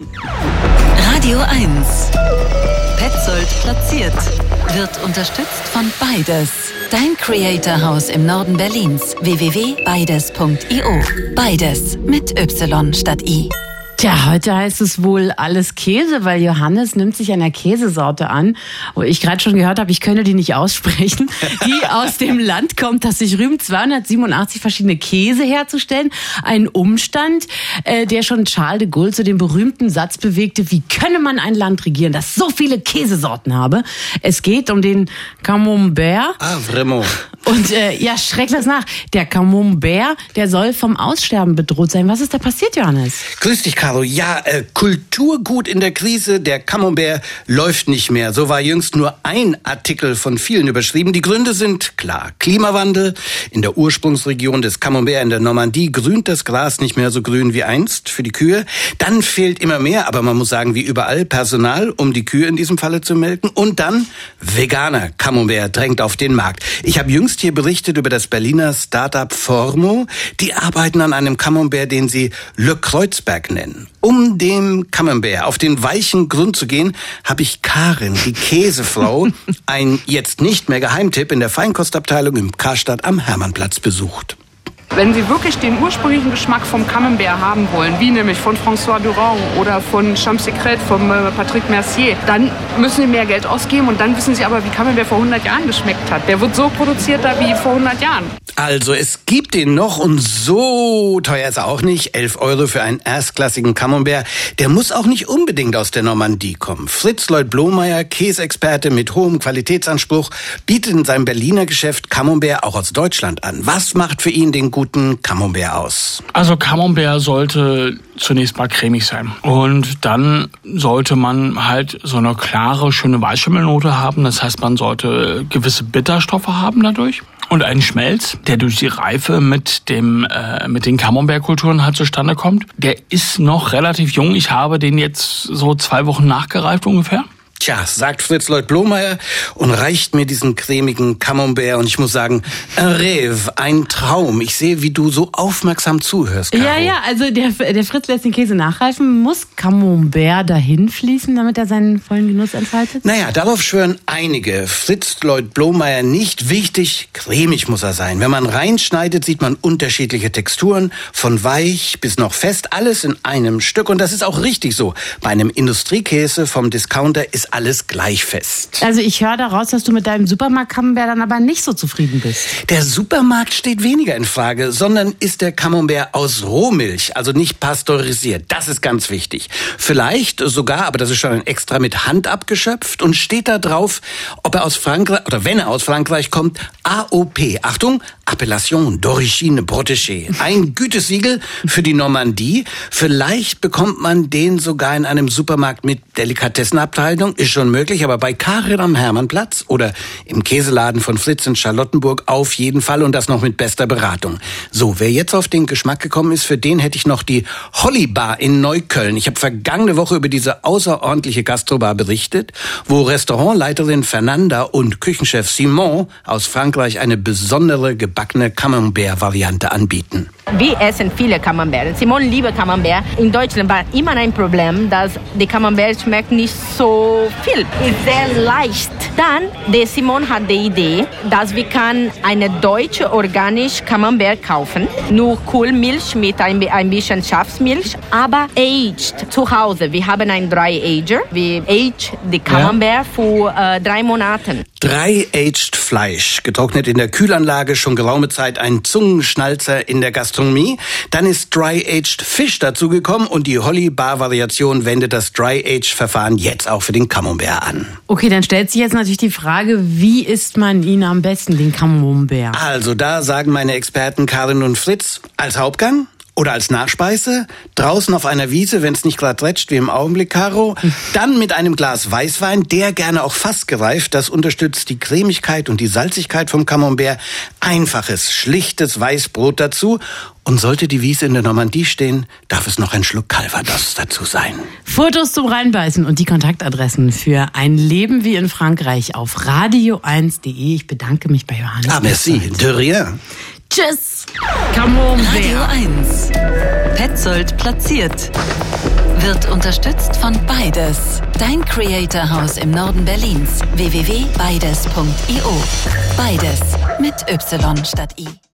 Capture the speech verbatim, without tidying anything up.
Radio eins. Petzold platziert. Wird unterstützt von Beides. Dein Creator-Haus im Norden Berlins. w w w punkt beides punkt i o. Beides mit Y statt I. Tja, heute heißt es wohl alles Käse, weil Johannes nimmt sich einer Käsesorte an, wo ich gerade schon gehört habe, ich könnte die nicht aussprechen, die aus dem Land kommt, das sich rühmt, zweihundertsiebenundachtzig verschiedene Käse herzustellen. Ein Umstand, äh, der schon Charles de Gaulle zu dem berühmten Satz bewegte, wie könne man ein Land regieren, das so viele Käsesorten habe. Es geht um den Camembert. Ah, vraiment. Und äh, ja, schreck das nach. Der Camembert, der soll vom Aussterben bedroht sein. Was ist da passiert, Johannes? Grüß dich, Caro. Ja, äh, Kulturgut in der Krise. Der Camembert läuft nicht mehr. So war jüngst nur ein Artikel von vielen überschrieben. Die Gründe sind klar. Klimawandel. In der Ursprungsregion des Camembert in der Normandie grünt das Gras nicht mehr so grün wie einst für die Kühe. Dann fehlt immer mehr, aber man muss sagen, wie überall, Personal, um die Kühe in diesem Falle zu melken. Und dann veganer Camembert drängt auf den Markt. Ich habe jüngst hier berichtet über das Berliner Start-up Formo. Die arbeiten an einem Camembert, den sie Le Kreuzberg nennen. Um dem Camembert auf den weichen Grund zu gehen, habe ich Karin, die Käsefrau, ein jetzt nicht mehr Geheimtipp in der Feinkostabteilung im Karstadt am Hermannplatz besucht. Wenn Sie wirklich den ursprünglichen Geschmack vom Camembert haben wollen, wie nämlich von François Durand oder von Champs Secret, von Patrick Mercier, dann müssen Sie mehr Geld ausgeben und dann wissen Sie aber, wie Camembert vor hundert Jahren geschmeckt hat. Der wird so produziert da wie vor hundert Jahren. Also es gibt den noch und so teuer ist er auch nicht. elf Euro für einen erstklassigen Camembert. Der muss auch nicht unbedingt aus der Normandie kommen. Fritz Lloyd-Blomeyer, Käseexperte mit hohem Qualitätsanspruch, bietet in seinem Berliner Geschäft Camembert auch aus Deutschland an. Was macht für ihn den guten Camembert aus? Also Camembert sollte zunächst mal cremig sein. Und dann sollte man halt so eine klare, schöne Weißschimmelnote haben. Das heißt, man sollte gewisse Bitterstoffe haben dadurch. Und einen Schmelz, der durch die Reife mit dem äh, mit den Camembert-Kulturen halt zustande kommt. Der ist noch relativ jung. Ich habe den jetzt so zwei Wochen nachgereift ungefähr. Tja, sagt Fritz Lloyd-Blomeyer und reicht mir diesen cremigen Camembert. Und ich muss sagen, un rêve, ein Traum. Ich sehe, wie du so aufmerksam zuhörst, Caro. Ja, ja, also der, der Fritz lässt den Käse nachreifen. Muss Camembert dahin fließen, damit er seinen vollen Genuss entfaltet? Naja, darauf schwören einige. Fritz Lloyd-Blomeyer nicht. Wichtig, cremig muss er sein. Wenn man reinschneidet, sieht man unterschiedliche Texturen. Von weich bis noch fest, alles in einem Stück. Und das ist auch richtig so. Bei einem Industriekäse vom Discounter ist alles gleich fest. Also ich höre daraus, dass du mit deinem Supermarkt-Camembert dann aber nicht so zufrieden bist. Der Supermarkt steht weniger in Frage, sondern ist der Camembert aus Rohmilch, also nicht pasteurisiert. Das ist ganz wichtig. Vielleicht sogar, aber das ist schon extra mit Hand abgeschöpft und steht da drauf, ob er aus Frankreich, oder wenn er aus Frankreich kommt, A O P. Achtung, Appellation d'origine protégée. Ein Gütesiegel für die Normandie. Vielleicht bekommt man den sogar in einem Supermarkt mit Delikatessenabteilung. Ist schon möglich, aber bei Karin am Hermannplatz oder im Käseladen von Fritz in Charlottenburg auf jeden Fall und das noch mit bester Beratung. So, wer jetzt auf den Geschmack gekommen ist, für den hätte ich noch die Holly Bar in Neukölln. Ich habe vergangene Woche über diese außerordentliche Gastrobar berichtet, wo Restaurantleiterin Fernanda und Küchenchef Simon aus Frankreich eine besondere gebackene Camembert-Variante anbieten. Wir essen viele Camembert. Simon liebt Camembert. In Deutschland war immer ein Problem, dass der Camembert schmeckt nicht so viel. Ist sehr leicht. Dann, der Simon hat die Idee, dass wir kann eine deutsche organische Camembert kaufen. Nur Kuhmilch mit ein, ein bisschen Schafsmilch, aber aged zu Hause. Wir haben einen Dry Ager. Wir age die Camembert ja. für äh, drei Monate. Dry aged Fleisch, getrocknet in der Kühlanlage, schon geraume Zeit ein Zungenschnalzer in der Gastronomie. Dann ist Dry aged Fisch dazugekommen und die Holly Bar Variation wendet das Dry aged Verfahren jetzt auch für den Camembert an. Okay, dann stellt sich jetzt natürlich die Frage, wie isst man ihn am besten, den Camembert? Also da sagen meine Experten Karin und Fritz, als Hauptgang oder als Nachspeise, draußen auf einer Wiese, wenn es nicht gerade rätscht wie im Augenblick, Caro, dann mit einem Glas Weißwein, der gerne auch fast gereift, das unterstützt die Cremigkeit und die Salzigkeit vom Camembert, einfaches, schlichtes Weißbrot dazu. Und sollte die Wiese in der Normandie stehen, darf es noch ein Schluck Calvados dazu sein. Fotos zum Reinbeißen und die Kontaktadressen für ein Leben wie in Frankreich auf radio eins punkt de. Ich bedanke mich bei Johannes. Ah, merci, de rien. Tschüss. Camembert. Radio eins. Petzold platziert. wird unterstützt von Beides. Dein Creator House im Norden Berlins. w w w punkt beides punkt i o. Beides mit Y statt I.